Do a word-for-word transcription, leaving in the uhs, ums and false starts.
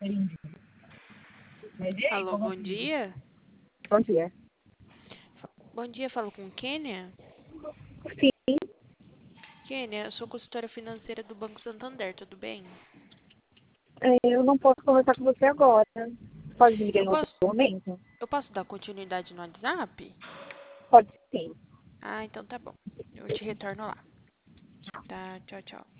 Alô, bom dia. Bom dia. Bom dia, falo com Kênia. Sim, Kênia, eu sou consultora financeira do Banco Santander, tudo bem? é, eu não posso conversar com você agora. Pode me ligar Eu em outro posso, momento? eu posso dar continuidade no WhatsApp? Pode sim. Ah, então tá bom. Eu te retorno lá. Tá, tchau, tchau.